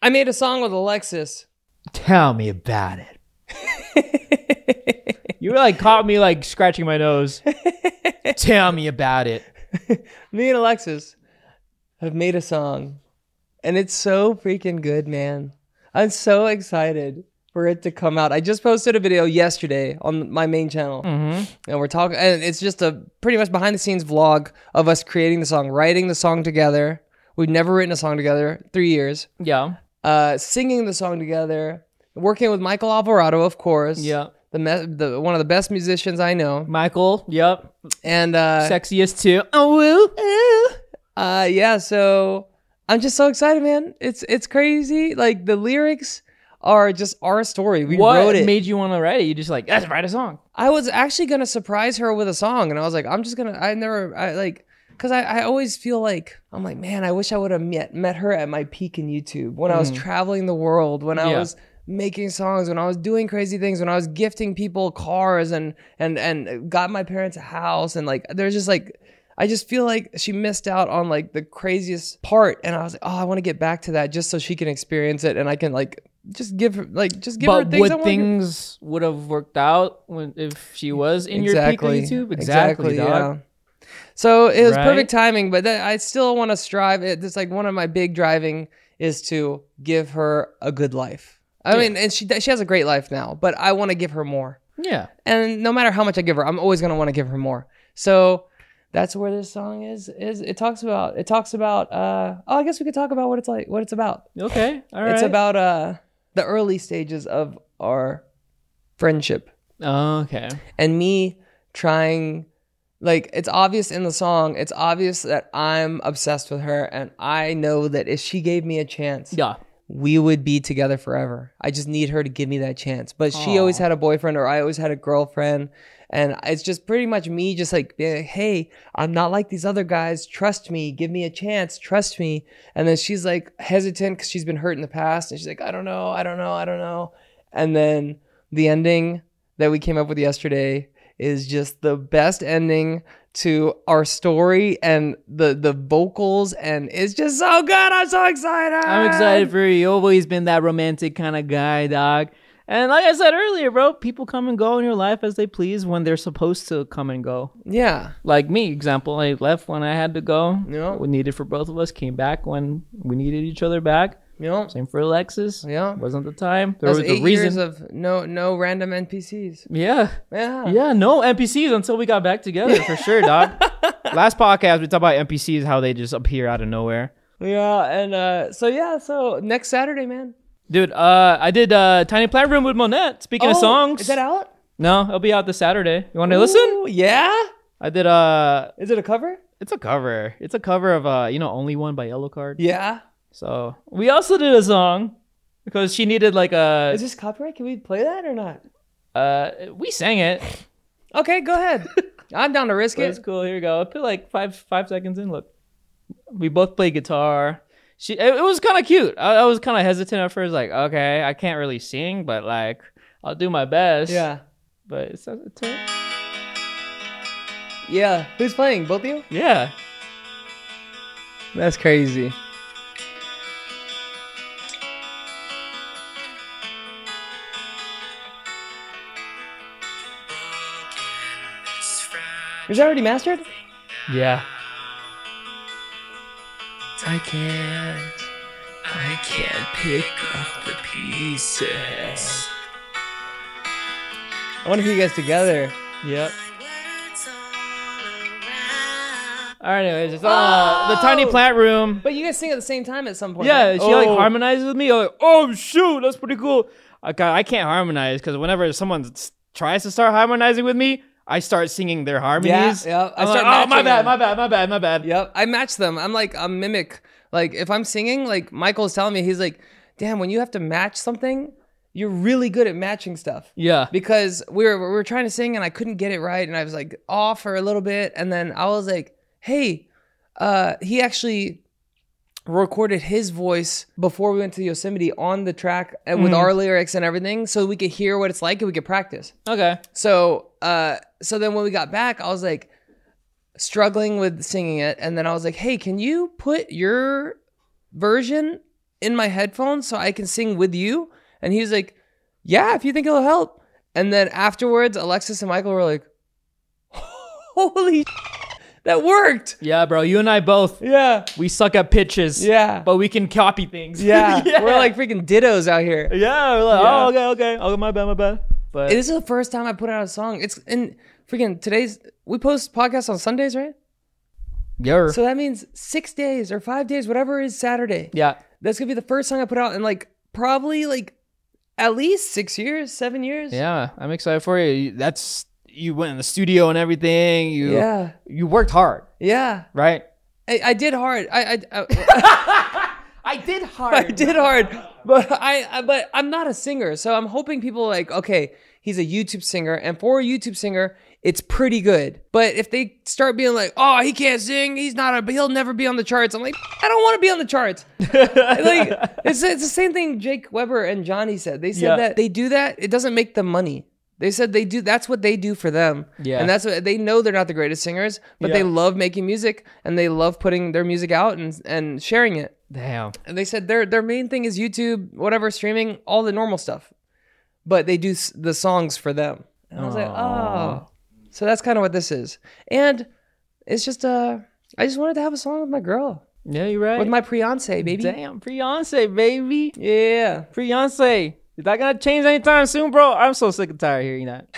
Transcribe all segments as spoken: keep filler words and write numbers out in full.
I made a song with Alexis. Tell me about it. You like caught me like scratching my nose. Tell me about it. Me and Alexis have made a song, and it's so freaking good, man. I'm so excited for it to come out. I just posted a video yesterday on my main channel, Mm-hmm. and we're talking, and it's just a pretty much behind the scenes vlog of us creating the song, writing the song together. We've never written a song together, three years. Yeah. Uh, singing the song together, working with Michael Alvarado, of course. Yeah. The, me- the one of the best musicians I know. Michael. Yep. And uh, Sexiest too. Oh woo. uh, yeah. So I'm just so excited, man. It's it's crazy. Like the lyrics are just our story. We What wrote it. made you want to write it? You just like, let's write a song. I was actually gonna surprise her with a song, and I was like, I'm just gonna. I never. I like. Cause I, I always feel like, I'm like, man, I wish I would have met, met her at my peak in YouTube when I was traveling the world, when I Yeah. was making songs, when I was doing crazy things, when I was gifting people cars and, and, and got my parents a house. And like, there's just like, I just feel like she missed out on like the craziest part. And I was like, oh, I want to get back to that just so she can experience it. And I can like, just give her, like, just give her But things. I would wanna give- things would have worked out when if she was in Exactly. your peak on YouTube? Exactly, dog. yeah. So it was Right? perfect timing, but that, I still want to strive. It, it's like one of my big driving is to give her a good life. I Yeah. mean, and she she has a great life now, but I want to give her more. Yeah. And no matter how much I give her, I'm always gonna want to give her more. So that's where this song is. Is it talks about? It talks about. Uh, oh, I guess we could talk about what it's like. What it's about. Okay. All right. It's about uh the early stages of our friendship. Oh, okay. And me trying, like, it's obvious in the song, it's obvious that I'm obsessed with her, and I know that if she gave me a chance, Yeah. we would be together forever. I just need her to give me that chance. But she Aw. always had a boyfriend, or I always had a girlfriend, and it's just pretty much me just like being like, hey, I'm not like these other guys. Trust me. Give me a chance. Trust me. And then she's like hesitant because she's been hurt in the past, and she's like, I don't know. I don't know. I don't know. And then the ending that we came up with yesterday is just the best ending to our story, and the the vocals, and it's just so good. I'm so excited. I'm excited for you. You've always been that romantic kind of guy, dog. And like I said earlier, bro, people come and go in your life as they please when they're supposed to come and go. Yeah. Like me, example, I left when I had to go. Yeah. We needed for both of us. Came back when we needed each other back. You know? Same for Alexis. Yeah. Wasn't the time. There That was was the eight reason. years of no no random N P Cs. yeah. Yeah. Yeah, no N P Cs until we got back together for sure, dog. Last podcast we talked about N P Cs, how they just appear out of nowhere. Yeah, and uh so yeah, so next Saturday, man. Dude, uh, I did uh, Tiny Plant Room with Monette. Speaking of Oh, songs, is that out? no, it'll be out this Saturday. You want to listen? Ooh, yeah? I did. Uh, Is it a cover? it's a cover. It's a cover of uh, you know, Only One by Yellow Card. Yeah. So we also did a song because she needed like a. Is this copyright? Can we play that or not? Uh, we sang it. Okay, go ahead. I'm down to risk That's it. cool. Here we go. I put like five five seconds in. Look, we both play guitar. She. It, it was kind of cute. I, I was kind of hesitant at first. Like, okay, I can't really sing, but like, I'll do my best. Yeah. But it's, it's a, Yeah. Who's playing? Both of you? yeah. That's crazy. Is that already mastered? Yeah. I can't, I can't pick up the pieces. I want to hear you guys together. Yep. All right, anyways, it's uh, the Tiny Plant Room. But you guys sing at the same time at some point. Yeah, right? she like Oh. harmonizes with me. I'm like, oh shoot, that's pretty cool. I ca- I can't harmonize because whenever someone s- tries to start harmonizing with me, I start singing their harmonies. Yeah, yeah. I I'm start like, oh my matching bad, them. my bad, my bad, my bad. Yep. I match them. I'm like a mimic. Like if I'm singing, like Michael's telling me, he's like, damn, when you have to match something, you're really good at matching stuff. Yeah. Because we were we were trying to sing and I couldn't get it right, and I was like off for a little bit, and then I was like, hey, uh, he actually recorded his voice before we went to Yosemite on the track and with our lyrics and everything, so we could hear what it's like and we could practice. Okay. So, uh, so then when we got back, I was like struggling with singing it, and then I was like, "Hey, can you put your version in my headphones so I can sing with you? And he was like, yeah, if you think it'll help. And then afterwards, Alexis and Michael were like, holy that worked. Yeah, bro. You and I both. Yeah. We suck at pitches. Yeah. But we can copy things. Yeah. yeah. We're like freaking dittos out here. Yeah. We're like, Yeah. oh, okay, okay. Oh, my bad, my bad. But This is the first time I put out a song. It's in freaking today's, we post podcasts on Sundays, right? yeah. So that means six days or five days, whatever is Saturday. yeah. That's going to be the first song I put out in like probably like at least six years, seven years. Yeah. I'm excited for you. You- That's, you went in the studio and everything. You, Yeah. you worked hard, Yeah. right? I, I did hard. I, I, I I did hard. I did hard, but I, I but I'm not a singer, so I'm hoping people are like, okay, he's a YouTube singer, and for a YouTube singer, it's pretty good. But if they start being like, oh, he can't sing, he's not a, he'll never be on the charts. I'm like, I don't want to be on the charts. Like it's it's the same thing Jake Weber and Johnny said. They said Yeah. that they do that, it doesn't make them money. They said they do. That's what they do for them. Yeah. And that's what they know. They're not the greatest singers, but Yeah. they love making music and they love putting their music out and and sharing it. Damn. And they said their their main thing is YouTube, whatever, streaming, all the normal stuff. But they do s- the songs for them. And I was like, oh. So that's kind of what this is. And it's just, uh, I just wanted to have a song with my girl, Yeah, you're right. with my Beyonce, baby. Damn, Beyonce, baby. Yeah. Beyonce. Is that gonna change anytime soon, bro? I'm so sick and tired of hearing that.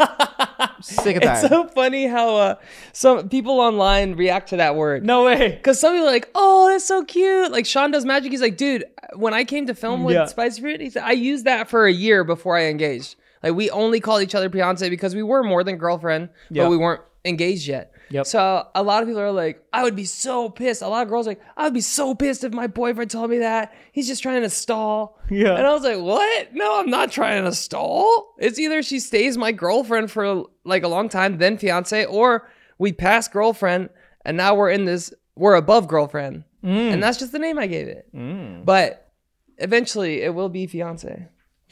Sick and tired. It's so funny how uh, some people online react to that word. no way. Because some people are like, oh, that's so cute. Like Sean Does Magic. He's like, dude, when I came to film with Yeah. Spicy Fruit, he said, I used that for a year before I engaged. Like we only called each other Beyonce because we were more than girlfriend, Yeah. but we weren't engaged yet. Yep. So a lot of people are like, I would be so pissed. A lot of girls are like, I would be so pissed if my boyfriend told me that. He's just trying to stall. Yeah. And I was like, what? No, I'm not trying to stall. It's either she stays my girlfriend for like a long time, then fiance, or we pass girlfriend and now we're in this, we're above girlfriend. Mm. And that's just the name I gave it. Mm. But eventually it will be fiance.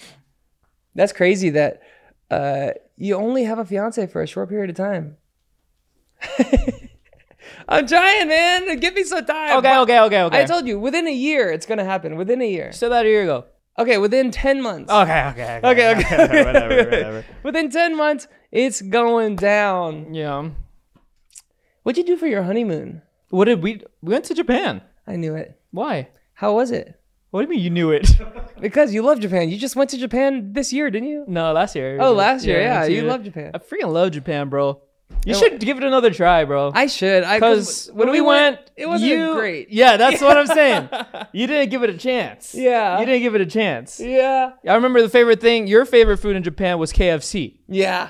That's crazy that uh, you only have a fiance for a short period of time. I'm trying, man. Give me some time. Okay, okay, okay, okay. I told you, within a year, it's going to happen. Within a year. Said that a year ago. Okay, within ten months. Okay, okay, Okay, okay. whatever, whatever. Within ten months, it's going down. Yeah. What'd you do for your honeymoon? What did we? We went to Japan. I knew it. Why? How was it? What do you mean you knew it? Because you love Japan. You just went to Japan this year, didn't you? No, last year. Oh, last year. Yeah, this you year. love Japan. I freaking love Japan, bro. You And should give it another try, bro. I should. I Because when we went, it wasn't you, great. Yeah, that's what I'm saying. You didn't give it a chance. Yeah. You didn't give it a chance. Yeah. I remember the favorite thing, your favorite food in Japan was K F C. Yeah.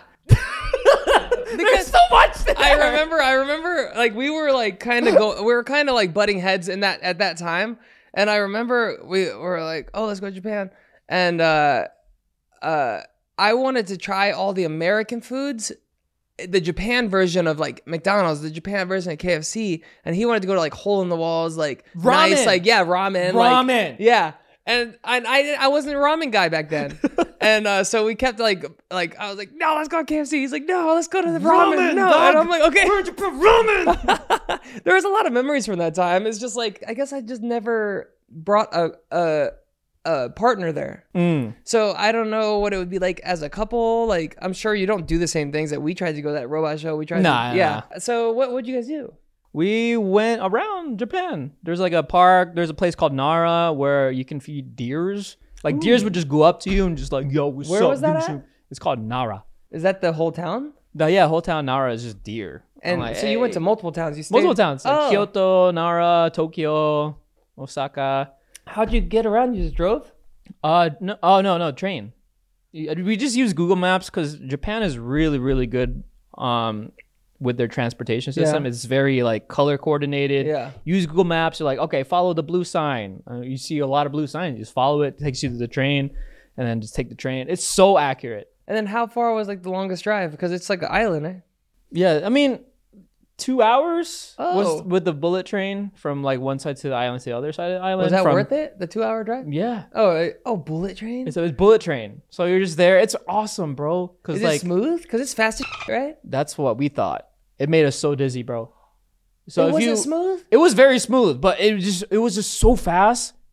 There's so much there. I remember, I remember, like we were like kind of go, we were kind of like butting heads in that at that time, and I remember we were like, oh, let's go to Japan, and uh, uh, I wanted to try all the American foods, the Japan version of like McDonald's, the Japan version of K F C, and he wanted to go to like hole in the walls, like Ramen. nice, like yeah, ramen, like- Ramen. yeah. And I, I I wasn't a ramen guy back then, and uh, so we kept like like I was like, no, let's go to K F C. He's like, no, let's go to the ramen. Ramen, no, dog. and I'm like, okay. Where'd you put ramen? There was a lot of memories from that time. It's just like I guess I just never brought a a, a partner there, Mm. so I don't know what it would be like as a couple. Like I'm sure you don't do the same things that we tried to go to that robot show. We tried, Nah, to, yeah. So what would you guys do? We went around Japan. There's like a park. There's a place called Nara where you can feed deers. Like deers would just go up to you and just like, yo, what's Where up? was that Give me at? some- It's called Nara. Is that the whole town? The, yeah, whole town Nara is just deer. I'm And like, so you went to hey. multiple towns. You stayed, multiple towns. Like Oh. Kyoto, Nara, Tokyo, Osaka. How'd you get around? You just drove? Uh, no, oh no, no, train. We just use Google Maps because Japan is really, really good. Um, with their transportation system, Yeah. it's very like color coordinated. Yeah. Use Google Maps. You're like, okay, follow the blue sign. Uh, you see a lot of blue signs. You just follow it. It takes you to the train, and then just take the train. It's so accurate. And then how far was like the longest drive? Because it's like an island, eh? Yeah, I mean, two hours Oh. was with the bullet train from like one side to the island to the other side of the island. Was that from, worth it? The two-hour drive? Yeah. Oh, uh, oh, bullet train. It's a bullet train. So you're just there. It's awesome, bro. Cause Is like it smooth? Because it's fast, as shit, right? that's what we thought. It made us so dizzy, bro. So it if wasn't you, smooth. it was very smooth, but it was just it was just so fast.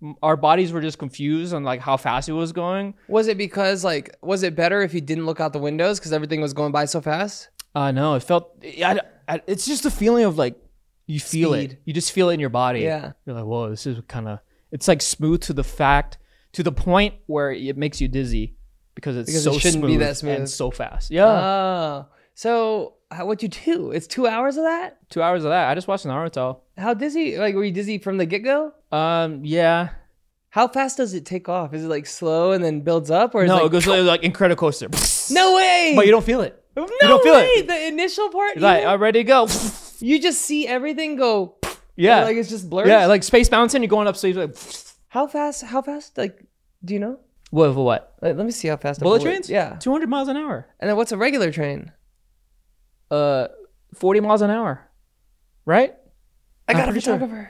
our bodies were just confused on like how fast it was going. Was it because like was it better if you didn't look out the windows because everything was going by so fast? Uh no, it felt. I, I, it's just a feeling of like you feel Speed. it. You just feel it in your body. Yeah. You're like, whoa, this is kind of. It's like smooth to the fact to the point where it makes you dizzy because it's Because so it shouldn't smooth be that smooth. and so fast. Yeah. Oh, so how, what'd you do? It's two hours of that. Two hours of that. I just watched Naruto. How dizzy? Like, were you dizzy from the get go? Um. Yeah. How fast does it take off? Is it like slow and then builds up, or is No, it like, it goes like, like Incredicoaster. no way? But you don't feel it. no you don't feel way. it. The initial part, It's like, you, I'm ready to go. you just see everything go. Yeah. like it's just blurs. Yeah, like Space Mountain, you're going up, so you're like, how fast? How fast? Like, do you know? what? What? Like, let me see how fast. a Bullet trains? Yeah. two hundred miles an hour. And then what's a regular train? Uh, forty miles an hour. Right? I I'm got a pretty sure. photographer.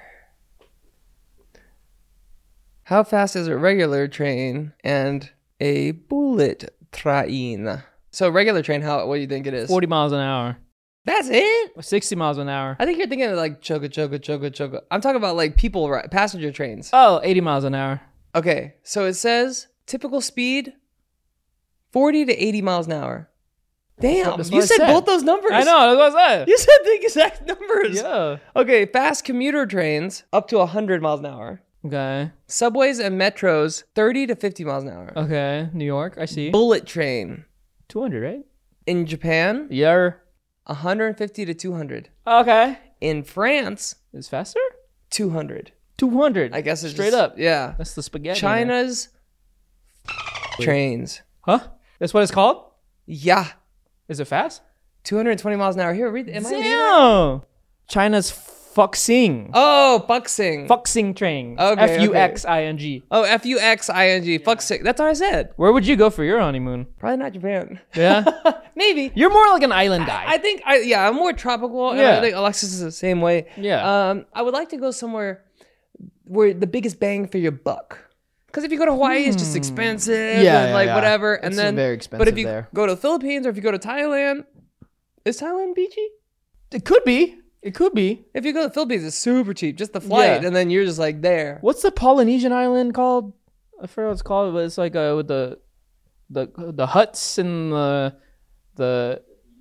How fast is a regular train and a bullet train? So regular train, how? What do you think it is? forty miles an hour. That's it. sixty miles an hour. I think you're thinking of like choga choga choga choga. I'm talking about like people ri- passenger trains. Oh, eighty miles an hour. Okay, so it says typical speed forty to eighty miles an hour. Damn, That's what you I said, said. both those numbers. I know, that's what I said. You said the exact numbers. Yeah. Okay, fast commuter trains up to one hundred miles an hour. Okay. Subways and metros thirty to fifty miles an hour. Okay. New York, I see. Bullet train two hundred, right? in Japan Yeah. one hundred fifty to two hundred. Okay. In France It's faster? two hundred. two hundred. I guess it's straight just- up. Yeah. That's the spaghetti. China's trains. Huh? That's what it's called? Yeah. Is it fast? two hundred twenty miles an hour. Here, read. Am I reading that? Damn. China's Fuxing. Oh, Fuxing. Fuxing train. Okay, F U X I N G. Oh, F U X I N G. Fuxing. That's what I said. Where would you go for your honeymoon? Probably not Japan. Yeah. Maybe. You're more like an island guy. I think I yeah, I'm more tropical, and Yeah. I think Alexis is the same way. Yeah. Um, I would like to go somewhere where the biggest bang for your buck. Because if you go to Hawaii, it's just expensive, Hmm. Yeah, and yeah, like yeah. whatever. And It's then, very but expensive if you there. go to the Philippines or if you go to Thailand, is Thailand beachy? It could be. It could be. If you go to the Philippines, it's super cheap, just the flight, Yeah. and then you're just like there. What's the Polynesian island called? I forget what it's called, but it's like uh, with the the the huts and the the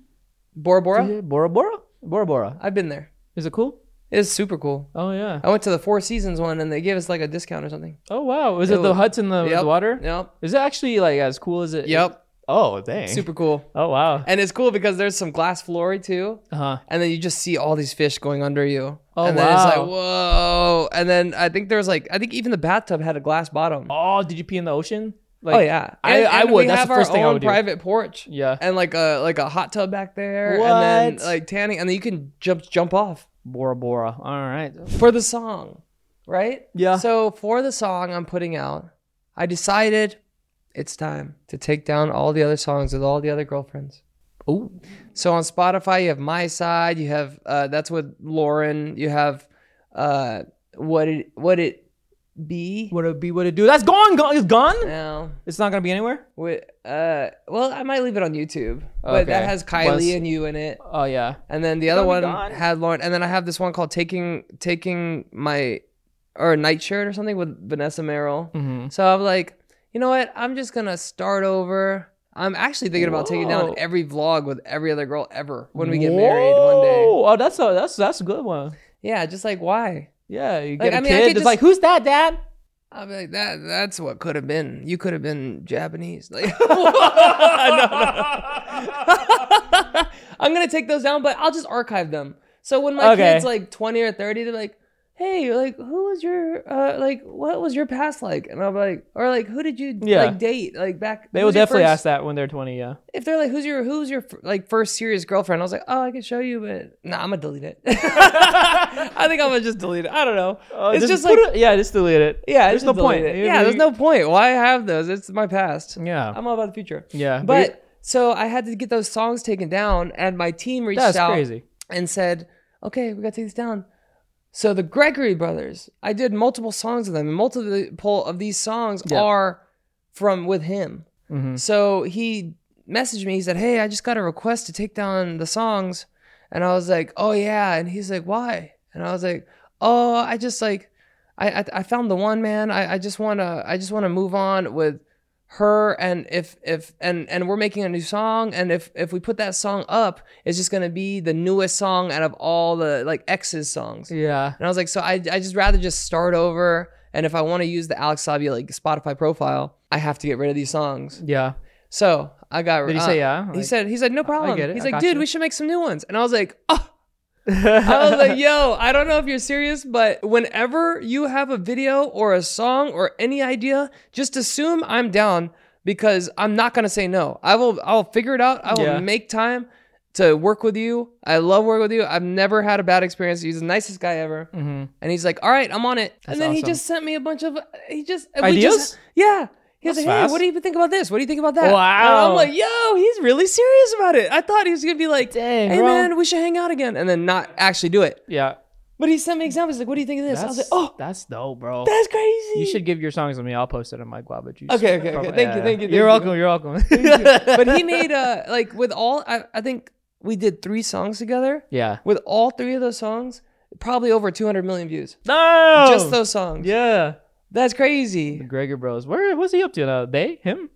Bora Bora? Bora Bora. Bora Bora. I've been there. Is it cool? It is super cool. Oh yeah. I went to the Four Seasons one, and they gave us like a discount or something. Oh wow. Is it, It the was- huts in the, Yep. the water? Yep. Is it actually like as cool as it? Yep. Oh dang. Super cool. Oh wow. And it's cool because there's some glass flooring too. Uh huh. And then you just see all these fish going under you. Oh, and then it's like, wow. whoa. And then I think there's like, I think even the bathtub had a glass bottom. Oh, did you pee in the ocean? Like, oh yeah. I- And- I and would. We That's have the first our thing I own would do. private porch. Yeah. And like a like a hot tub back there. What? And then like tanning. And then you can jump jump off Bora Bora. All right. for the song. Right? Yeah. So for the song I'm putting out, I decided it's time to take down all the other songs with all the other girlfriends. Oh. So on Spotify, you have My Side, you have uh, that's with Lauren, you have uh, what it what it be Would it be? Would it do? That's gone. Gone. It's gone. now. It's not gonna be anywhere. With uh, well, I might leave it on YouTube, but that Okay. has Kylie Was- and you in it, Oh yeah. and then the other gonna one be gone. had Lauren, and then I have this one called "Taking Taking My" or "Nightshirt" or something with Vanessa Merrill. Mm-hmm. So I'm like, you know what? I'm just gonna start over. I'm actually thinking about taking down Whoa. every vlog with every other girl ever when we get married one day. Oh, that's a that's that's a good one. Yeah, just like why? Yeah, you Like, get a I mean, I kid. could It's just- like, who's that, Dad? I'll be like, that that's what could have been. You could have been Japanese. Like I'm gonna take those down, but I'll just archive them. So when my Okay. kid's like twenty or thirty, they're like, hey, like who was your uh like what was your past like? And I'll be like, or like who did you Yeah. like date? Like back They who's will your definitely first- ask that when they're twenty. Yeah. If they're like, who's your who's your like first serious girlfriend? I was like, oh, I can show you, but nah, I'm gonna delete it. I think I'm gonna just delete it. I don't know. it's just, like, put it- yeah, just delete it. yeah, there's just no delete point. it. You- Yeah, you- there's no point. Why have those? It's my past. Yeah, I'm all about the future. yeah, But so I had to get those songs taken down, and my team reached that's out crazy. and said, okay, we gotta take this down. So the Gregory brothers, I did multiple songs with them, and multiple of these songs Yeah. are from with him. Mhm. So he messaged me. He said, hey, I just got a request to take down the songs. And I was like, oh, yeah. And he's like, why? And I was like, oh, I just like, I I, I found the one, man. I, I just wanna I just wanna move on with her, and if if and and we're making a new song, and if if we put that song up, it's just gonna be the newest song out of all the like X's songs. Yeah. And I was like, so I I just rather just start over. And if I want to use the Alex Sabia like Spotify profile, I have to get rid of these songs. Yeah. So I got. Did he uh, say yeah? He Like, said he said no problem. get it. He's I like, got dude, you." we should make some new ones. And I was like, oh. I was like, yo, I don't know if you're serious, but whenever you have a video or a song or any idea, just assume I'm down because I'm not gonna say no. I will. I'll figure it out. I will Yeah. make time to work with you. I love working with you. I've never had a bad experience. He's the nicest guy ever. Mhm. And he's like, all right, I'm on it. That's and then he awesome. just sent me a bunch of, he just, we Ideas? just- yeah. He was That's like, hey, fast. what do you think about this? What do you think about that? Wow. And I'm like, yo, he's really serious about it. I thought he was going to be like, Dang, hey, bro. man, we should hang out again. And then not actually do it. Yeah. But he sent me examples. He's like, what do you think of this? I was like, oh, that's dope, bro. that's crazy. You should give your songs to me. I'll post it on my Guava Juice. Okay, okay, okay. profile. Thank you, thank you, thank You're you. welcome. You're welcome. But he made, uh, like, with all, I, I think we did three songs together. Yeah. With all three of those songs, probably over two hundred million views. No. Just those songs. Yeah. That's crazy. The Gregor Bros. Where what's he up to now? They? Him?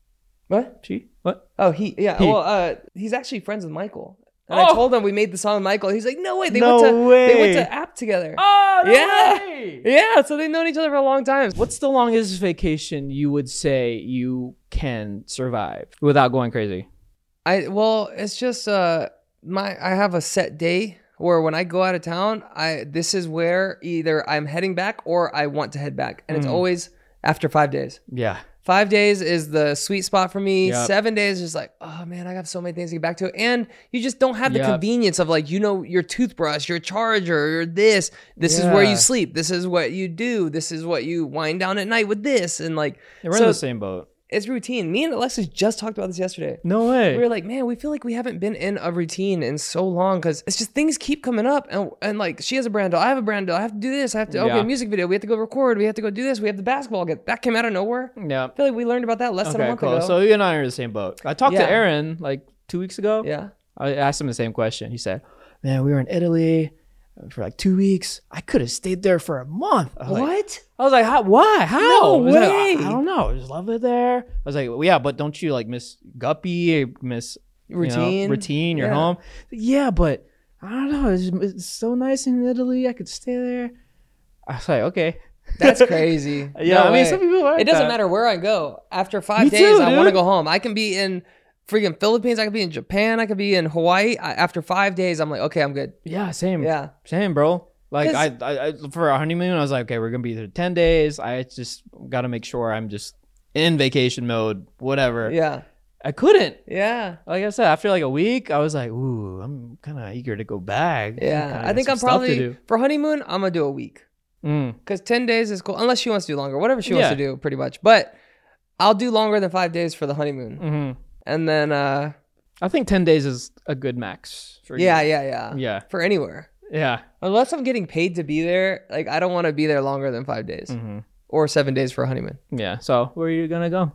What? She? What? Oh, he, yeah. He. Well, uh, he's actually friends with Michael. And Oh. I told him we made the song with Michael. He's like, no way. They No went to way. they went to App together. Oh, no Yeah. way. Yeah, so they've known each other for a long time. What's the longest vacation you would say you can survive without going crazy? I well, it's just uh my I have a set day where when I go out of town, I this is where either I'm heading back or I want to head back. And it's Mm. always after five days. Yeah. Five days is the sweet spot for me. Yep. Seven days is just like, oh man, I got so many things to get back to. And you just don't have the Yep. convenience of like, you know, your toothbrush, your charger, your this. This is where Yeah. you sleep. This is what you do. This is what you wind down at night with this. And like, We're so in the same boat. it's routine. Me and Alexis just talked about this yesterday. No way. We were like, man, we feel like we haven't been in a routine in so long because it's just things keep coming up. And, and like, she has a brand deal. I have a brand deal. I have to do this. I have to, okay, Yeah. music video. We have to go record. We have to go do this. We have the basketball. Get That came out of nowhere. Yeah. I feel like we learned about that less than a Okay, month cool. ago. So you and I are in the same boat. I talked Yeah. to Aaron like two weeks ago. yeah. I asked him the same question. He said, man, we were in Italy for like two weeks. I could have stayed there for a month. I was like, What? I was like, How, why? How? No I was like, way. I, I don't know. I just love it there. I was like, well, yeah, but don't you like miss Guppy, miss you know, Routine? routine, your Yeah. home? Yeah, but I don't know. It's, it's so nice in Italy. I could stay there. I was like, okay. That's crazy. Yeah, No I mean, way. some people like It doesn't that. matter where I go. After five Me days, too, I want to dude. go home. I can be in freaking Philippines. I could be in Japan. I could be in Hawaii. I, after five days, I'm like, okay, I'm good. Yeah, same. Yeah. Same, bro. Like 'Cause- I, I, I, for our honeymoon, I was like, okay, we're gonna be there ten days. I just got to make sure I'm just in vacation mode, whatever. Yeah. I couldn't. Yeah. Like I said, after like a week, I was like, ooh, I'm kind of eager to go back. Yeah. Kinda I got think some I'm stuff to probably, do. for honeymoon, I'm going to do a week. Mm. Because ten days is cool. Unless she wants to do longer. Whatever she wants Yeah. to do, pretty much. But I'll do longer than five days for the honeymoon. hmm And then, uh, I think ten days is a good max. For you. yeah, yeah, yeah. Yeah. For anywhere. Yeah. Unless I'm getting paid to be there, like, I don't want to be there longer than five days. hmm Or seven days for a honeymoon. Yeah. So where are you gonna go?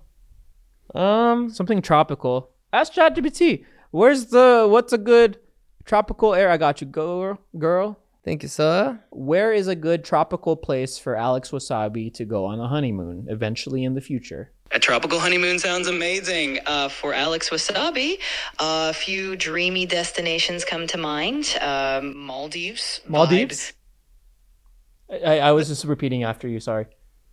Um, Something tropical. Ask ChatGPT. Where's the? What's a good tropical area? I got you, girl. Girl. thank you, sir. Where is a good tropical place for Alex Wasabi to go on a honeymoon eventually in the future? A tropical honeymoon sounds amazing. Uh, for Alex Wasabi, a few dreamy destinations come to mind. Um, Maldives. Maldives? vibes. I, I was just repeating after you. Sorry.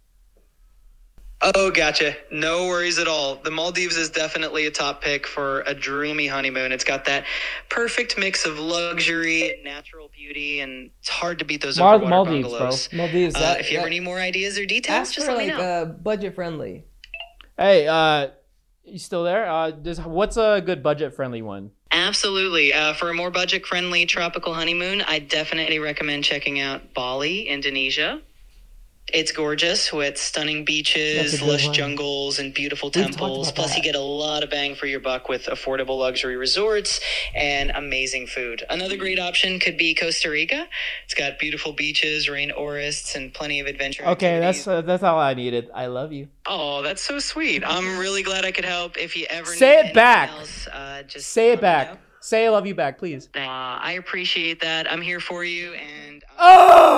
Oh, gotcha. No worries at all. The Maldives is definitely a top pick for a dreamy honeymoon. It's got that perfect mix of luxury, natural beauty, and it's hard to beat those Mal- overwater Maldives, bro. bungalows. Maldives. Uh, that- if you ever that- need more ideas or details, ask just for let me like know. uh, budget friendly. Hey, uh, you still there? Uh, does, what's a good budget friendly one? Absolutely. Uh, for a more budget-friendly tropical honeymoon, I definitely recommend checking out Bali, Indonesia. It's gorgeous with stunning That's beaches, a good lush one. jungles, and beautiful We've talked temples. about Plus, that. you get a lot of bang for your buck with affordable luxury resorts and amazing food. Another great option could be Costa Rica. It's got beautiful beaches, rainforests, and plenty of adventure Okay, activities. that's uh, that's all I needed. I love you. Oh, that's so sweet. I'm really glad I could help. If you ever Say need it anything back. else, uh, just Say let it me back. know. Say I love you back, please. Uh, I appreciate that. I'm here for you, and uh, Oh!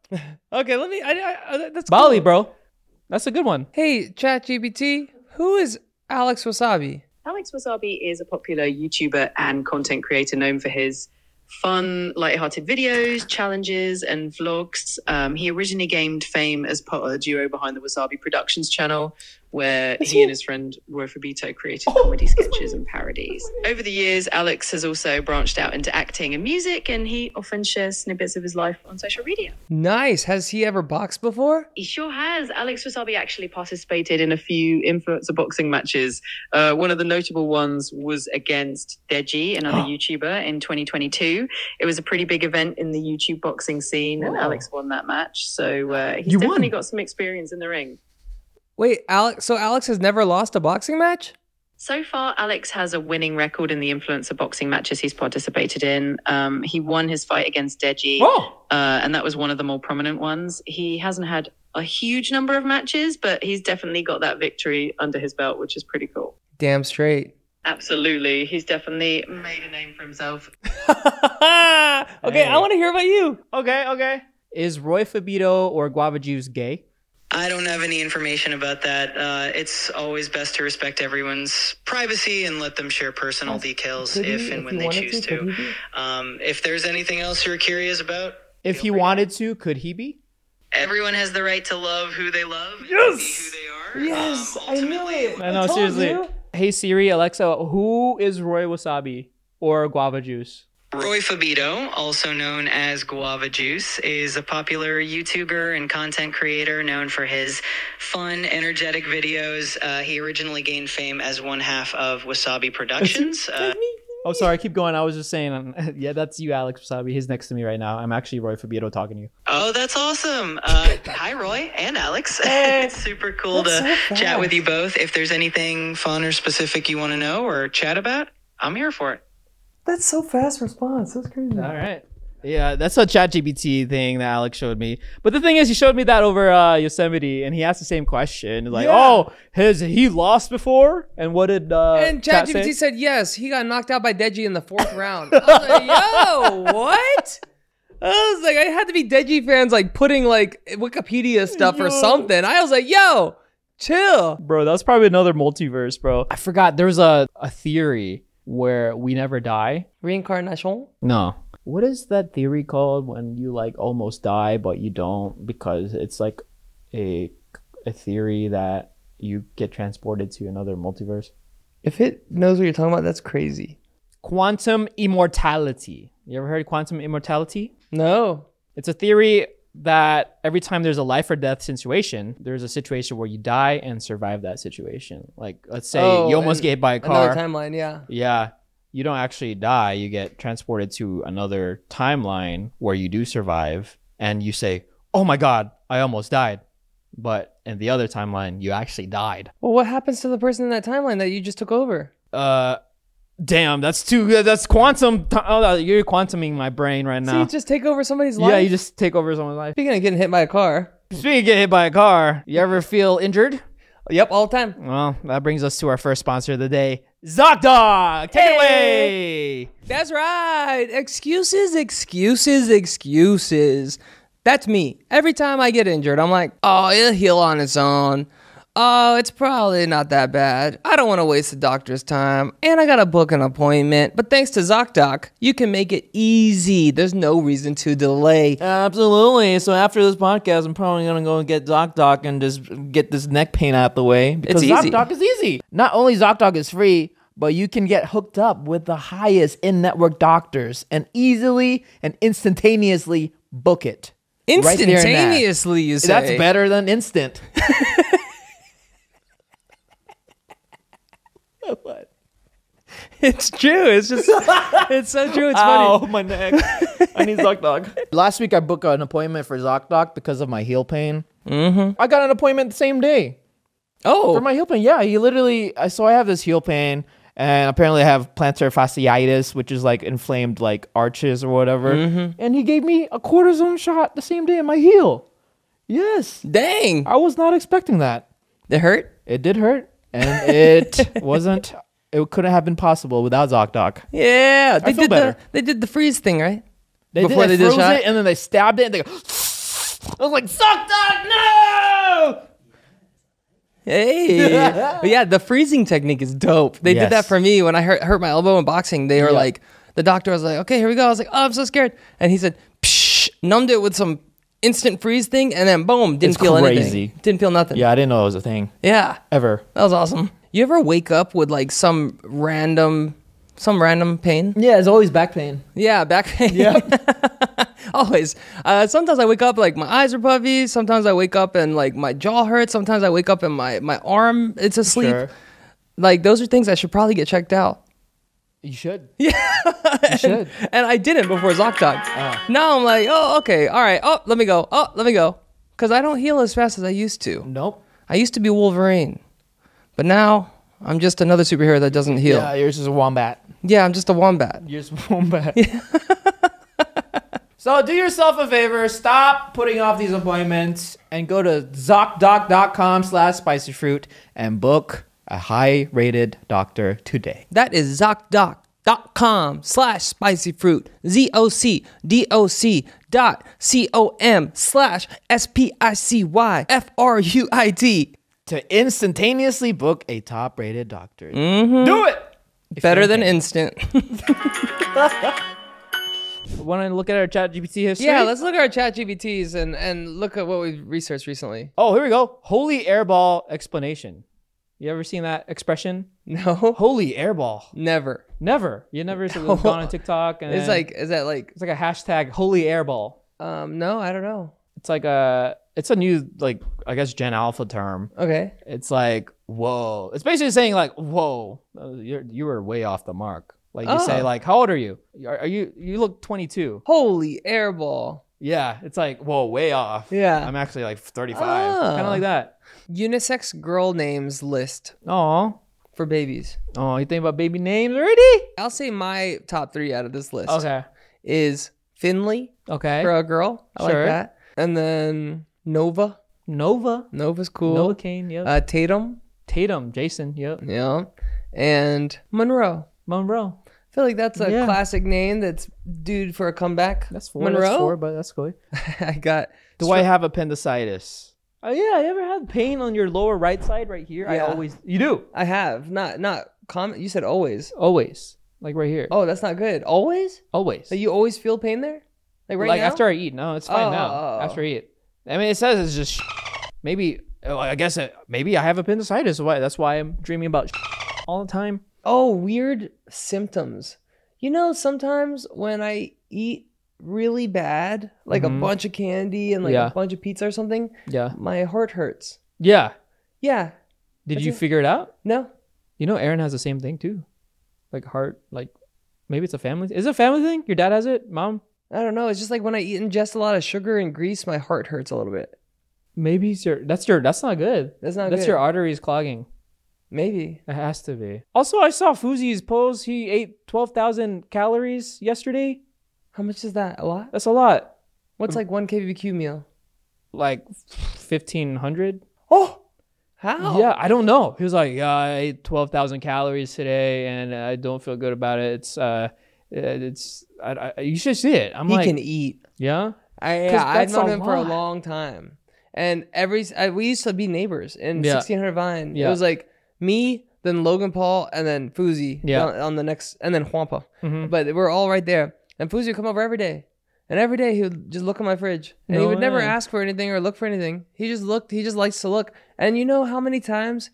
Okay, let me. I, I, I, that's Bali, cool. bro. That's a good one. Hey, ChatGPT, who is Alex Wasabi? Alex Wasabi is a popular YouTuber and content creator known for his fun, light-hearted videos, challenges, and vlogs. Um, he originally gained fame as part of the duo behind the Wasabi Productions channel, where he and his friend Roy Fabito created comedy sketches and parodies. Over the years, Alex has also branched out into acting and music, and he often shares snippets of his life on social media. Nice. Has he ever boxed before? He sure has. Alex Wasabi actually participated in a few influencer boxing matches. Uh, one of the notable ones was against Deji, another YouTuber, in twenty twenty-two. It was a pretty big event in the YouTube boxing scene, and Whoa. Alex won that match. So uh, he's You definitely won. got some experience in the ring. Wait, Alex. So Alex has never lost a boxing match? So far, Alex has a winning record in the influencer boxing matches he's participated in. Um, he won his fight against Deji, Oh. uh, and that was one of the more prominent ones. He hasn't had a huge number of matches, but he's definitely got that victory under his belt, which is pretty cool. Damn straight. Absolutely. He's definitely made a name for himself. Okay, Hey. I want to hear about you. Okay, okay. Is Roy Fabito or Guava Juice gay? I don't have any information about that. Uh, it's always best to respect everyone's privacy and let them share personal details Could if he- and if when he they wanted choose to, could to. he be? Um, if there's anything else you're curious about, If feel he free. wanted to, could he be? Everyone has the right to love who they love and Yes! be who they are. Yes, Um, I knew ultimately, it. I know, told seriously. you. Hey Siri, Alexa, who is Roy Wasabi or Guava Juice? Roy Fabito, also known as Guava Juice, is a popular YouTuber and content creator known for his fun, energetic videos. Uh, he originally gained fame as one half of Wasabi Productions. Uh, Oh, sorry, keep going. I was just saying, um, yeah, that's you, Alex Wasabi. He's next to me right now. I'm actually Roy Fabito talking to you. oh, that's awesome. Uh, hi, Roy and Alex. It's super cool That's to so chat with fast. you both. If there's anything fun or specific you want to know or chat about, I'm here for it. That's so fast response. That's crazy. All right. Yeah, that's a ChatGPT thing that Alex showed me. But the thing is, he showed me that over uh, Yosemite, and he asked the same question. Like, Yeah. oh, has he lost before? And what did uh, And Chat ChatGPT say? said yes. He got knocked out by Deji in the fourth round. I was like, yo, what? I was like, I had to be Deji fans like putting like Wikipedia stuff or Yo. something. I was like, yo, chill. Bro, that's probably another multiverse, bro. I forgot. There's a, a theory where we never die. Reincarnation. No. What is that theory called when you like almost die but you don't, because it's like a a theory that you get transported to another multiverse? If it knows what you're talking about, that's crazy. Quantum immortality. You ever heard of quantum immortality? No. It's a theory that every time there's a life or death situation, there's a situation where you die and survive that situation. Like, let's say Oh, you almost and get hit by a car. Another timeline, yeah. Yeah. You don't actually die. You get transported to another timeline where you do survive, and you say, oh my God, I almost died. But in the other timeline, you actually died. Well, what happens to the person in that timeline that you just took over? Uh, damn, that's too, that's quantum. T- oh, you're quantuming my brain right So now. you just take over somebody's life? Yeah, you just take over someone's life. Speaking of getting hit by a car. Speaking of getting hit by a car, you ever feel injured? Yep, all the time. Well, that brings us to our first sponsor of the day, ZocDoc. Take it away. That's right. Excuses, excuses, excuses. That's me. Every time I get injured, I'm like, oh, it'll heal on its own. Oh, it's probably not that bad. I don't want to waste the doctor's time. And I got to book an appointment. But thanks to ZocDoc, you can make it easy. There's no reason to delay. Absolutely. So after this podcast, I'm probably gonna go and get ZocDoc and just get this neck pain out the way because It's easy. ZocDoc is easy. Not only ZocDoc is free, but you can get hooked up with the highest in-network doctors and easily and instantaneously book it. Right there and that. Instantaneously, you say. That's better than instant. What? It's true. It's just, it's so true. It's Ow, funny. my neck. I need ZocDoc. Last week I booked an appointment for ZocDoc because of my heel pain. Mm-hmm. I got an appointment the same day Oh, for my heel pain. Yeah, he literally. I So I have this heel pain, and apparently I have plantar fasciitis, which is like inflamed like arches or whatever. And he gave me a cortisone shot the same day in my heel. Yes, dang. I was not expecting that. It hurt? It did hurt, and it wasn't. It couldn't have been possible without ZocDoc. Yeah. They feel did better. the they did the freeze thing, right? They Before did, they they did the froze shot? it, and then they stabbed it, and they go, I was like, suck that, no! Hey, but yeah, the freezing technique is dope. They Yes. did that for me when I hurt, hurt my elbow in boxing. They were Yeah. like, the doctor was like, okay, here we go. I was like, oh, I'm so scared. And he said, psh, numbed it with some instant freeze thing, and then boom, didn't It's feel crazy. anything. Didn't feel nothing. Yeah, I didn't know it was a thing. Yeah, Ever. that was awesome. You ever wake up with like some random, some random pain? Yeah, it's always back pain. Yeah, back pain. Yeah. Always. Uh, sometimes I wake up like my eyes are puffy. Sometimes I wake up and like my jaw hurts. Sometimes I wake up and my, my arm it's asleep. Sure. Like those are things I should probably get checked out. You should. Yeah. You should. And I didn't before ZocDoc. Ah. Now I'm like, oh, okay, all right. Oh, let me go. Oh, let me go. Because I don't heal as fast as I used to. Nope. I used to be Wolverine, but now I'm just another superhero that doesn't heal. Yeah, Yeah, yours is a wombat. I'm just a wombat. Yours is a wombat. So do yourself a favor, stop putting off these appointments and go to ZocDoc.com slash spicy fruit and book a high-rated doctor today. That is ZocDoc.com slash spicy fruit. Z O C D O C dot C O M slash S P I C Y F R U I D. To instantaneously book a top-rated doctor. Mm-hmm. Do it! If Better you're than okay. instant. Want to look at our chat G P T history? Yeah, let's look at our chat G P Ts and, and look at what we've researched recently. Oh, here we go. Holy airball explanation. You ever seen that expression? No, Holy airball. never. Never. You never seen No. gone on TikTok and It's then- like, is that like, it's like a hashtag holy airball. um, no, I don't know. It's like a it's a new like I guess Gen Alpha term. Okay. It's like whoa. It's basically saying like whoa, uh, you're you were way off the mark. Like you say Oh. like how old are you? Are, are you you look twenty-two? Holy airball. Yeah, it's like whoa, way off. Yeah. I'm actually like thirty-five. Oh. Kind of like that. Unisex girl names list Oh, for babies. oh, you think about baby names already? I'll say my top three out of this list Okay, is Finley okay. for a girl. I Sure. like that. And then Nova. Nova, Nova's cool. Nova Kane. Yep. Uh, Tatum. Tatum, Jason. Yep. Yeah. And Monroe. Monroe. I feel like that's a Yeah. classic name that's dude for a comeback. That's four. Monroe. That's four, but that's cool. I got. Do I have appendicitis? Oh yeah, you ever had pain on your lower right side right here? I Yeah. always you do. I have not not comment. You said always. Always. Like right here. Oh, that's not good. Always. Always. So you always feel pain there, like right like now. after I eat. No, it's fine Oh, now. oh, oh. After I eat. I mean, it says it's just maybe. oh, I guess it, maybe I have appendicitis. Why? That's why I'm dreaming about all the time. Oh, weird symptoms. You know, sometimes when I eat really bad, like a Mhm. bunch of candy and like Yeah. a bunch of pizza or something, Yeah. my heart hurts. Yeah. Yeah. Did That's you it. figure it out? No. You know, Aaron has the same thing too. Like heart. Like maybe it's a family. Is it a family thing? Your dad has it. Mom. I don't know. It's just like when I eat ingest a lot of sugar and grease, my heart hurts a little bit. Maybe it's your. That's your. That's not good. That's not That's good. your arteries clogging. Maybe. It has to be. Also, I saw Fuzi's post. He ate twelve thousand calories yesterday. How much is that? A lot? That's a lot. What's like one K B B Q meal? Like fifteen hundred. Oh, how? Yeah, I don't know. He was like, yeah, I ate twelve thousand calories today and I don't feel good about it. It's, uh, it's, I, I, you should see it. I'm He like, can eat. yeah. I, 'Cause yeah, I've that's known a him for a lot. long time. And every I, we used to be neighbors in Yeah. sixteen hundred Vine. It Yeah. was like me, then Logan Paul, and then Fuzi Yeah. on, on the next, and then Juanpa. Mhm. But we're all right there. And Fuzi would come over every day. And every day he would just look at my fridge. And he No would never way. ask for anything or look for anything. He just looked, he just likes to look. And you know how many times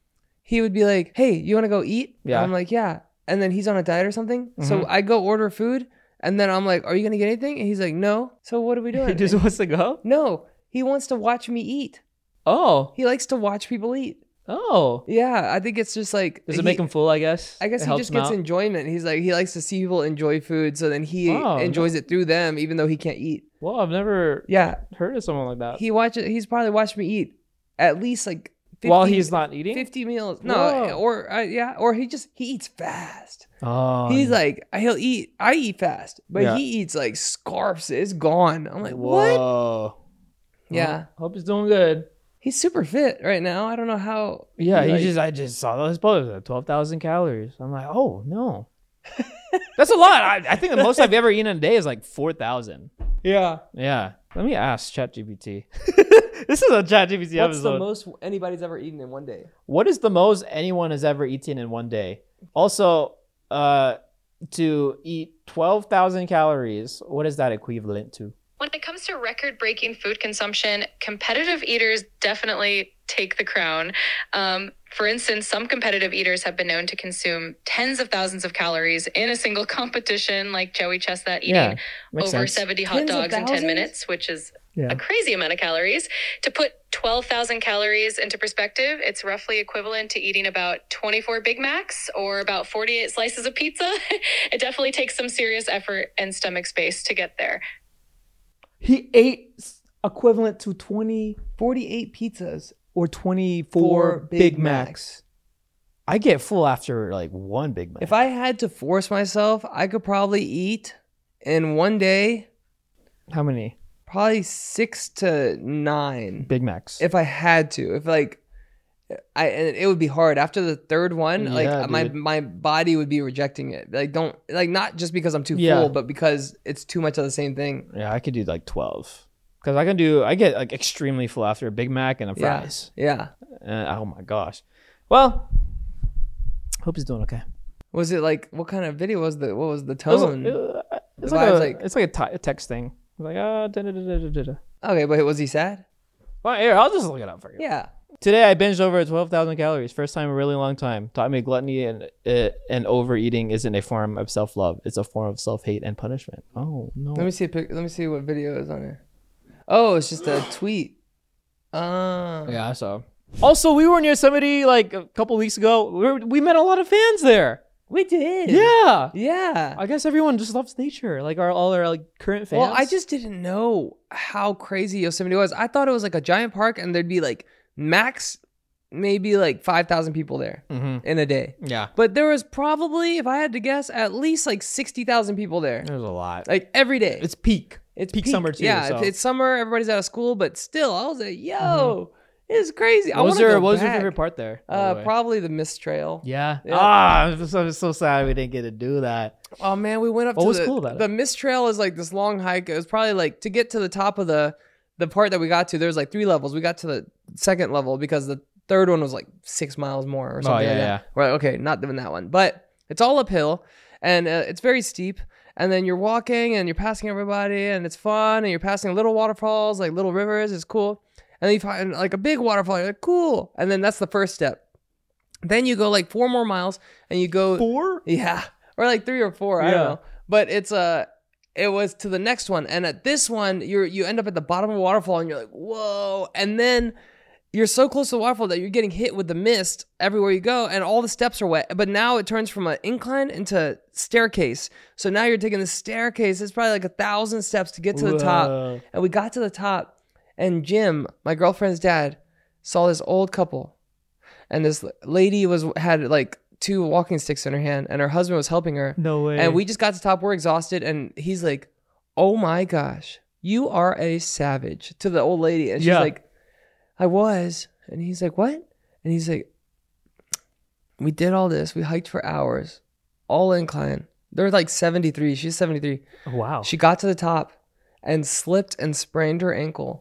he would be like, hey, you want to go eat? Yeah. I'm like, yeah. And then he's on a diet or something. Mm-hmm. So I go order food. And then I'm like, are you going to get anything? And he's like, no. So what are we doing? He just wants to go. No, he wants to watch me eat. Oh, He likes to watch people eat. oh. Yeah, I think it's just like. Does it he- make him full, I guess? I guess It he helps just him gets out? enjoyment. He's like, he likes to see people enjoy food, so then he Oh, enjoys it through them, even though he can't eat. Well, I've never Yeah, heard of someone like that. he watches. He's probably watched me eat at least like fifty, While he's not eating? fifty meals. No, Whoa. or uh, yeah, or he just he eats fast. Oh. He's like, he'll eat. I eat fast, but Yeah. he eats like scarfs. It's gone. I'm like, what? Whoa. Yeah, Well, hope he's doing good. he's super fit right now. I don't know how. Yeah, he like- just I just saw those posts at twelve thousand calories. I'm like, oh no. That's a lot. I, I think the most I've ever eaten in a day is like four thousand. Yeah. Yeah. Let me ask ChatGPT. This is a ChatGPT What's episode. the most anybody's ever eaten in one day? What is the most anyone has ever eaten in one day? Also, uh, to eat twelve thousand calories, what is that equivalent to? When it comes to record-breaking food consumption, competitive eaters definitely take the crown. Um, for instance, some competitive eaters have been known to consume tens of thousands of calories in a single competition, like Joey Chestnut eating Yeah, makes over sense. seventy hot Tens of dogs in ten thousands? minutes, which is Yeah. a crazy amount of calories. To put twelve thousand calories into perspective, it's roughly equivalent to eating about twenty-four Big Macs or about forty-eight slices of pizza. It definitely takes some serious effort and stomach space to get there. He ate s- equivalent to twenty forty-eight pizzas. or twenty-four Four Big, Big Macs. I get full after like one Big Mac. If I had to force myself, I could probably eat in one day How many probably six to nine. Big Macs? If I had to, if like, I and it would be hard after the third one. Yeah, like my dude. my body would be rejecting it. Like don't like not just because I'm too Yeah. full, but because it's too much of the same thing. Yeah, I could do like twelve. Because I can do, I get like extremely full after a Big Mac and a Yeah, fries. yeah. Uh, oh my gosh. Well, hope he's doing okay. Was it like what kind of video was the what was the It was- tone? it- it's The like, a, vibe's like- it's like a, ti- a text thing. Like, ah, da, da, da, da, da, da. Okay, but was he sad? Well, here, I'll just look it up for you. Yeah. Today I binged over twelve thousand calories. First time in a really long time. Taught me gluttony and uh, and overeating isn't a form of self-love. It's a form of self-hate and punishment. Oh, no. Let me see a pic. Let me see what video is on here. Oh, it's just a tweet. Uh, Yeah, I saw. Also, we were in Yosemite like a couple weeks ago. We, were, we met a lot of fans there. we did. Yeah. Yeah. I guess everyone just loves nature. Like our all our like current fans. Well, I just didn't know how crazy Yosemite was. I thought it was like a giant park and there'd be like max maybe like five thousand people there Mhm. in a day. Yeah. But there was probably, if I had to guess, at least like sixty thousand people there. There's a lot. Like every day. It's peak. It's peak summer too, Yeah, so. it's, it's summer. Everybody's out of school, but still, I was like, yo, it's crazy. I What was wanna your go What was your back. favorite part there? by the Uh, way? probably the mist trail. Yeah. Yeah. Ah, I'm so, so sad we didn't get to do that. Oh man, we went up What to was the, cool about it? the mist trail is like this long hike. It was probably like to get to the top of the the part that we got to. There's like three levels. We got to the second level because the third one was like six miles more or something. yeah, like yeah. that. We're like, okay, not doing that one, but it's all uphill and uh, it's very steep. And then you're walking and you're passing everybody and it's fun and you're passing little waterfalls, like little rivers. It's cool. And then you find like a big waterfall. You're like, cool. And then that's the first step. Then you go like four more miles and you go Four? yeah, or like three or four. I Yeah. don't know. But it's uh it was to the next one, and at this one, you're you end up at the bottom of a waterfall, and you're like, whoa! And then you're so close to the waterfall that you're getting hit with the mist everywhere you go, and all the steps are wet. But now it turns from an incline into staircase. So now you're taking the staircase. It's probably like a thousand steps to get to the top. Whoa. And we got to the top, and Jim, my girlfriend's dad, saw this old couple, and this lady was had like two walking sticks in her hand, and her husband was helping her. No way. And we just got to the top. We're exhausted, and he's like, "Oh my gosh, you are a savage," to the old lady, and she's Yeah. like, "I was," and he's like, "What?" And he's like, "We did all this. We hiked for hours, all incline. They're like seventy-three. She's seventy-three. Wow. She got to the top and slipped and sprained her ankle.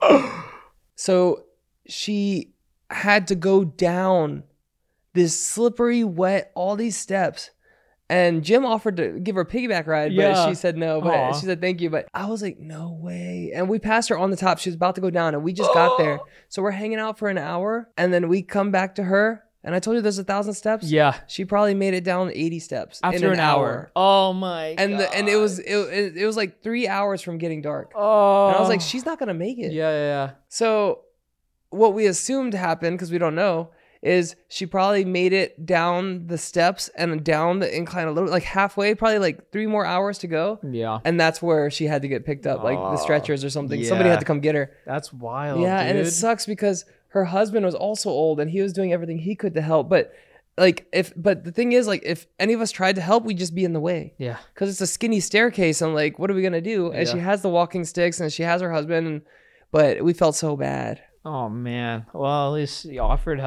So she had to go down this slippery, wet, all these steps. And Jim offered to give her a piggyback ride, but Yeah. she said no. But Aw. she said thank you. But I was like, no way. And we passed her on the top. She was about to go down, and we just got there. So we're hanging out for an hour, and then we come back to her. And I told you there's a thousand steps. Yeah. She probably made it down eighty steps After in an, hour. Oh my. And the, and it God. was it, it, it was like three hours from getting dark. Oh. And I was like, she's not gonna make it. Yeah, yeah, yeah. So what we assumed happened, because we don't know, is she probably made it down the steps and down the incline a little, like halfway, probably like three more hours to go. Yeah. And that's where she had to get picked up, like the stretchers or something. yeah. Somebody had to come get her. That's wild. yeah, and it dude. sucks because her husband was also old and he was doing everything he could to help. But like if but the thing is, like if any of us tried to help, we'd just be in the way. Yeah. Because it's a skinny staircase. And like, what are we gonna do? And Yeah. she has the walking sticks and she has her husband, and, but we felt so bad. Oh man. Well, at least you offered help.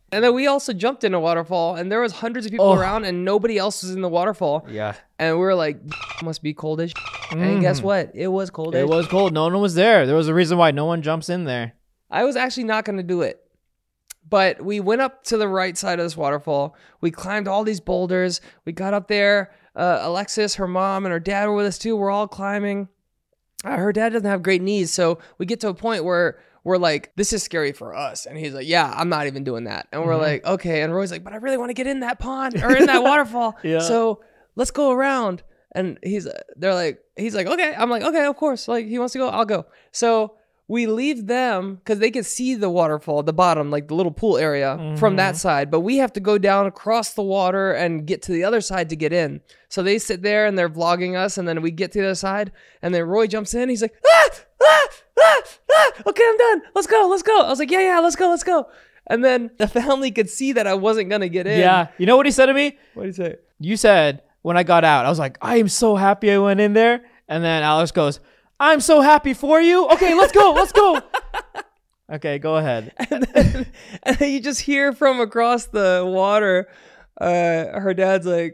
And then we also jumped in a waterfall, and there was hundreds of people Oh. around, and nobody else was in the waterfall. Yeah. And we were like, must be cold as shit. And guess what? It was cold as It was cold. No one was there. There was a reason why no one jumps in there. I was actually not going to do it. But we went up to the right side of this waterfall. We climbed all these boulders. We got up there. Uh, Alexis, her mom, and her dad were with us too. We're all climbing. Uh, her dad doesn't have great knees. So we get to a point where we're like, this is scary for us. And he's like, yeah, I'm not even doing that. And we're Mm-hmm. like, okay. And Roy's like, but I really want to get in that pond or in that waterfall. Yeah. So let's go around. And he's, they're like, he's like, okay. I'm like, okay, of course. Like, he wants to go, I'll go. So we leave them because they can see the waterfall at the bottom, like the little pool area from that side. But we have to go down across the water and get to the other side to get in. So they sit there and they're vlogging us. And then we get to the other side. And then Roy jumps in. He's like, ah, ah, ah, ah. Okay, I'm done. Let's go. Let's go. I was like, yeah, yeah, let's go. Let's go. And then the family could see that I wasn't going to get in. Yeah. You know what he said to me? What do you say? You said when I got out, I was like, I am so happy I went in there. And then Alex goes, I'm so happy for you. Okay, let's go. Let's go. Okay, go ahead. and, then, and then you just hear from across the water, uh, her dad's like,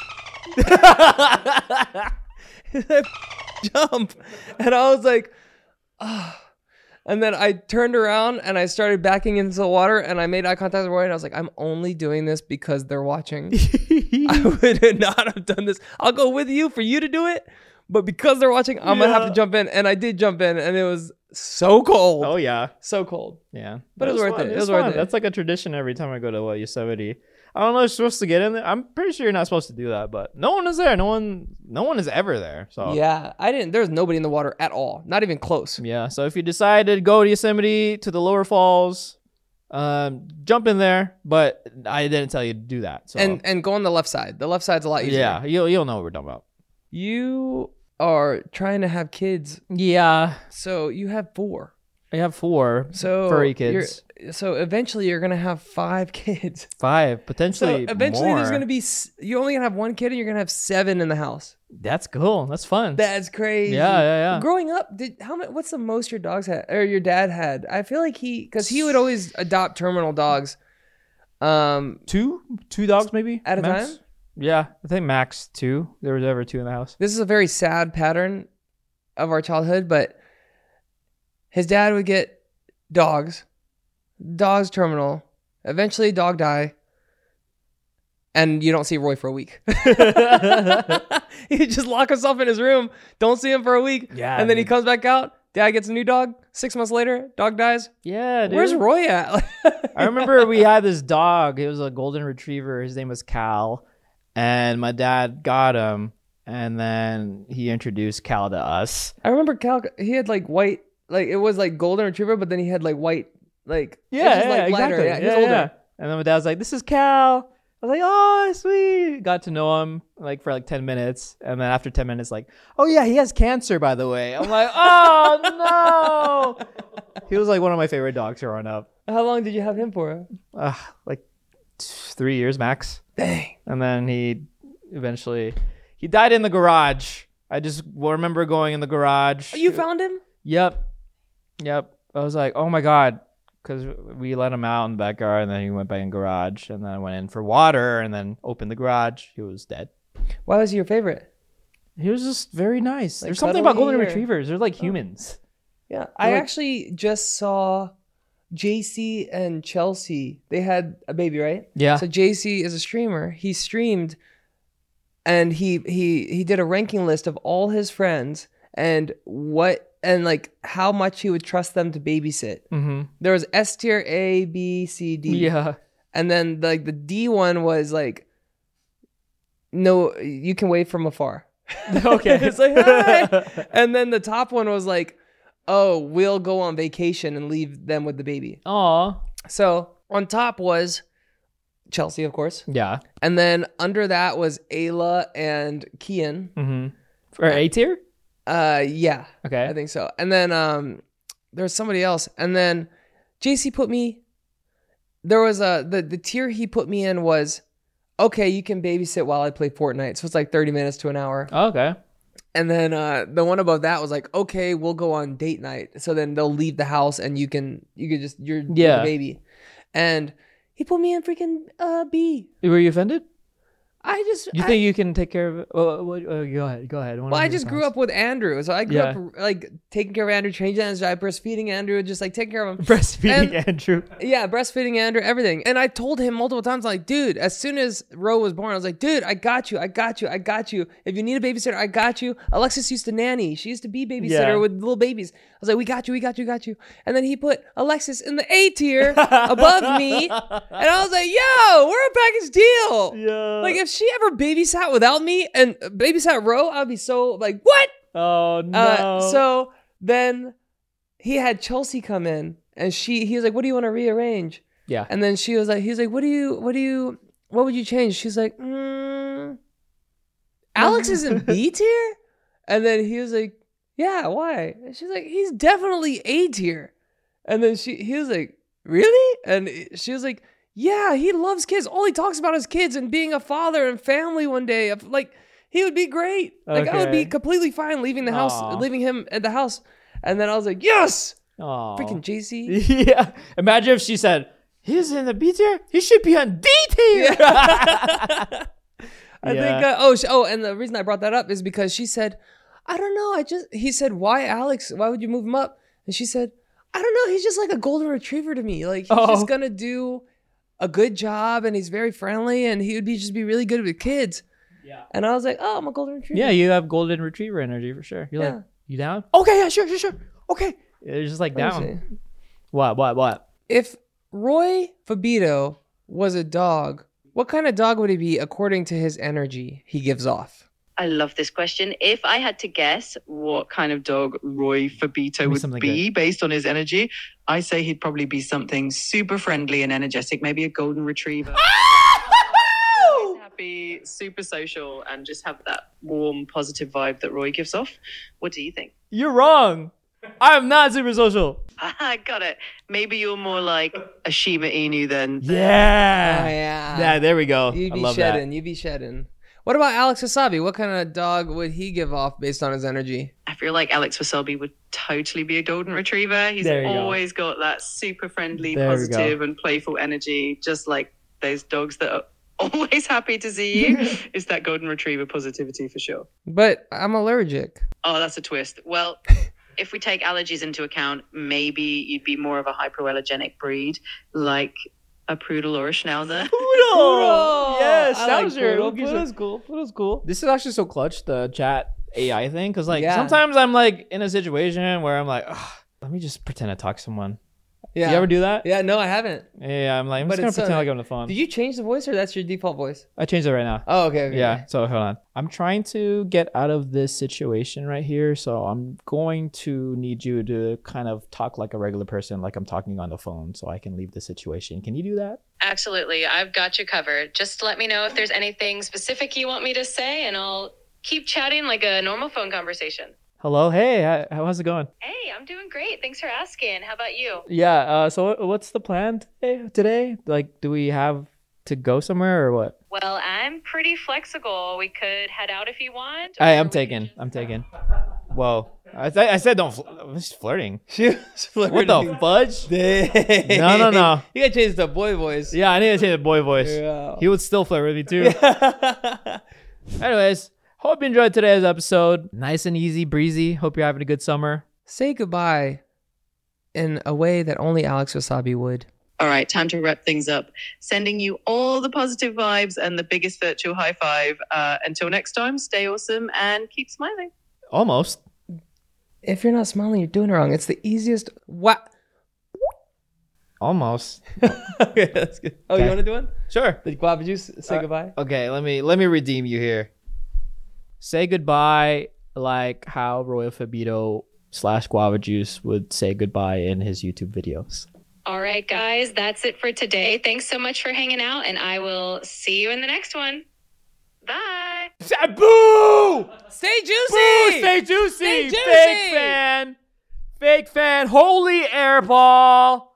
jump. And I was like, ah. And then I turned around and I started backing into the water and I made eye contact with Roy and I was like, I'm only doing this because they're watching. I would not have done this. I'll go with you for you to do it. But because they're watching, I'm going to have to jump in. And I did jump in and it was so cold. Oh, yeah. So cold. Yeah. But it was worth fun. it. It was worth it. That's like a tradition every time I go to what, Yosemite. I don't know if you're supposed to get in there. I'm pretty sure you're not supposed to do that, but no one is there. No one no one is ever there. So Yeah. I didn't, there's nobody in the water at all. Not even close. Yeah. So if you decide to go to Yosemite to the lower falls, um, jump in there. But I didn't tell you to do that. So And and go on the left side. The left side's a lot easier. yeah, you'll you'll know what we're talking about. You are trying to have kids. Yeah. So you have four. I have four So furry you're- kids. So eventually you're gonna have five kids. Five, So potentially eventually more. there's gonna be s- you're only gonna have one kid and you're gonna have seven in the house. That's cool. That's fun. That's crazy. Yeah, yeah, yeah. Growing up, did how much? What's the most your dogs had or your dad had? I feel like he because he would always adopt terminal dogs. Um, two, two dogs maybe At a max? time? Yeah, I think max two. There was ever two in the house. this is a very sad pattern of our childhood, but his dad would get dogs, dogs terminal, eventually dog die, and you don't see Roy for a week. He just lock himself in his room, don't see him for a week, Yeah, and then he dude. comes back out. Dad gets a new dog. Six months later, dog dies. Yeah, dude. Where's Roy at? I remember we had this dog. It was a golden retriever. His name was Cal, and my dad got him, and then he introduced Cal to us. I remember Cal. He had like white, like it was like golden retriever, but then he had like white, like it was Yeah, just, yeah, like, lighter. exactly. Yeah, he was Yeah, older. yeah. And then my dad was like, "This is Cal." I was like, "Oh, sweet." Got to know him like for like ten minutes, and then after ten minutes, like, "Oh yeah, he has cancer, by the way." I'm like, "Oh no!" He was like one of my favorite dogs growing up. How long did you have him for? Uh, like t- three years max. Dang. And then he eventually he died in the garage. I just remember going in the garage. You found him? Yep. Yep. I was like, oh my God. Because we let him out in the backyard and then he went back in the garage. And then I went in for water and then opened the garage. He was dead. Why was he your favorite? He was just very nice. Like There's something about cuddly golden or- retrievers. They're like humans. Yeah, I like- actually just saw J C and Chelsea. They had a baby, right? Yeah. So J C is a streamer. He streamed, and he he he did a ranking list of all his friends and what and like how much he would trust them to babysit. Mm-hmm. There was S tier, A, B, C, D. Yeah. And then like the D one was like, no, you can wave from afar. Okay. It's like, hi. And then the top one was like, oh, we'll go on vacation and leave them with the baby. Aw. So on top was Chelsea, of course. Yeah. And then under that was Ayla and Kian. Mm-hmm. For A tier? Uh, yeah, Okay. I think so. And then um, there's somebody else. And then J C put me, there was a, the, the tier he put me in was, okay, you can babysit while I play Fortnite. So it's like thirty minutes to an hour. Okay. And then uh, the one above that was like, okay, we'll go on date night. So then they'll leave the house and you can you can just you're with Yeah. the baby. And He put me in freaking uh, B. Were you offended? I just You I, think you can take care of it? Oh, what, oh, go ahead. Go ahead. Well, I just grew up with Andrew, so I grew Yeah. up like taking care of Andrew, changing his diapers, feeding Andrew, just like taking care of him. breastfeeding And- Andrew. Yeah, breastfeeding Andrew, everything. And I told him multiple times, like, dude, as soon as Ro was born, I was like, dude, I got you, I got you, I got you. If you need a babysitter, I got you. Alexis used to nanny. She used to be babysitter Yeah. with little babies. I was like, we got you, we got you, we got you. And then he put Alexis in the A tier above me. And I was like, yo, we're a package deal. Yeah. Like, if she ever babysat without me and babysat Ro, I'd be so like, what? Oh no. Uh, so then he had Chelsea come in, and she he was like, "What do you want to rearrange?" yeah. And then she was like, "He's like, what do you, what do you, what would you change?" She's like, mm, "Alex is in B tier," and then he was like, "Yeah, why?" And she's like, "He's definitely A tier," and then she he was like, "Really?" And she was like, "Yeah, he loves kids. All he talks about is kids and being a father and family one day. Of like." He would be great. Like I would be Okay. completely fine leaving the house, Aw. leaving him at the house. And then I was like, yes, Aw. freaking J C. Yeah. Imagine if she said, "He's in the B tier. He should be on D tier." I Yeah. think. Uh, oh, sh- oh, and the reason I brought that up is because she said, I don't know. I just. He said, why Alex? Why would you move him up? And she said, I don't know. He's just like a golden retriever to me. Like he's Oh. just gonna do a good job, and he's very friendly, and he would be just be really good with kids. Yeah. And I was like, oh, I'm a golden retriever. Yeah, you have golden retriever energy for sure. You're Yeah. like, you down? Okay, yeah, sure, sure, sure. Okay. It's just like Let me down. see. What, what, what? If Roy Fabito was a dog, what kind of dog would he be according to his energy he gives off? I love this question. If I had to guess what kind of dog Roy Fabito me would something be based on his energy, I say he'd probably be something super friendly and energetic, maybe a golden retriever. Always happy, super social, and just have that warm, positive vibe that Roy gives off. What do you think? You're wrong. I'm not super social. I got it. Maybe you're more like a Shiba Inu then. Yeah. Oh, yeah. Yeah, there we go. You'd I be love shedding. You'd be shedding. What about Alex Wasabi? What kind of dog would he give off based on his energy? I feel like Alex Wasabi would totally be a golden retriever. He's There you go. always got that super friendly, There we positive, and playful energy, just like those dogs that are always happy to see you. It's that golden retriever positivity for sure. But I'm allergic. Oh, that's a twist. Well, if we take allergies into account, maybe you'd be more of a hypoallergenic breed, like a poodle or a schnauzer. Poodle. Yes, I that like was your. poodle. Poodle's cool. Poodle's cool. This is actually so clutch, the chat A I thing, because like Yeah. sometimes I'm like in a situation where I'm like, "Ugh, let me just pretend to talk to someone. Yeah. You ever do that? Yeah, no, I haven't. Yeah, I'm like, I'm But just gonna it's, pretend uh, like I'm on the phone. Did you change the voice or that's your default voice? I changed it right now. Oh, okay. okay Yeah, okay. so hold on. I'm trying to get out of this situation right here, so I'm going to need you to kind of talk like a regular person, like I'm talking on the phone, so I can leave the situation. Can you do that? Absolutely. I've got you covered. Just let me know if there's anything specific you want me to say, and I'll keep chatting like a normal phone conversation. Hello, hey, how- how's it going? Hey, I'm doing great. Thanks for asking. How about you? Yeah, uh, so what- what's the plan today? Today, like, do we have to go somewhere or what? Well, I'm pretty flexible. We could head out if you want. I or am we could taken. just- I'm taken. Whoa, I, th- I said don't. Fl- I was flirting. She was What the fudge? Dang. No, no, no. You gotta change the boy voice. Yeah, I need to change the boy voice. Yeah. He would still flirt with me too. Anyways, hope you enjoyed today's episode. Nice and easy breezy. Hope you're having a good summer. Say goodbye in a way that only Alex Wasabi would. All right, time to wrap things up. Sending you all the positive vibes and the biggest virtual high five. Uh, until next time, stay awesome and keep smiling. Almost. If you're not smiling, you're doing it wrong. It's the easiest. What? Almost. Okay, that's good. Oh, Okay. you want to do one? Sure. Did guava juice say Uh, goodbye? Okay, let me let me redeem you here. Say goodbye like how Royal Fabito slash Guava Juice would say goodbye in his YouTube videos. All right, guys, that's it for today. Thanks so much for hanging out, and I will see you in the next one. Bye. Boo! Stay juicy. Boo! Stay juicy! Stay juicy! Fake fan! Fake fan! Holy airball!